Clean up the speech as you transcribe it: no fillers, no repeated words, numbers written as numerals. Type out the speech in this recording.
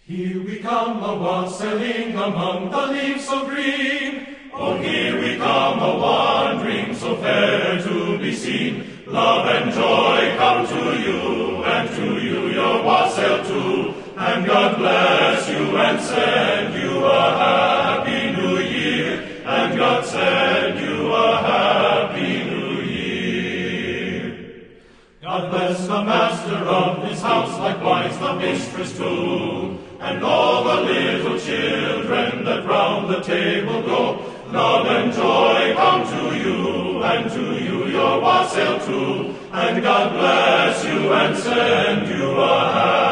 Here we come a-wassailing among the leaves so green. Oh, here we come a-wandering so fair to be seen. Love and joy come to you, and to you your wassail too. And God bless you and send you a happy new year. And God send you a happy new year. God bless the master of this house, likewise the mistress too. And all the little children that round the table go. Love and joy come to you, and to you your wassail too. And God bless you and send you a happy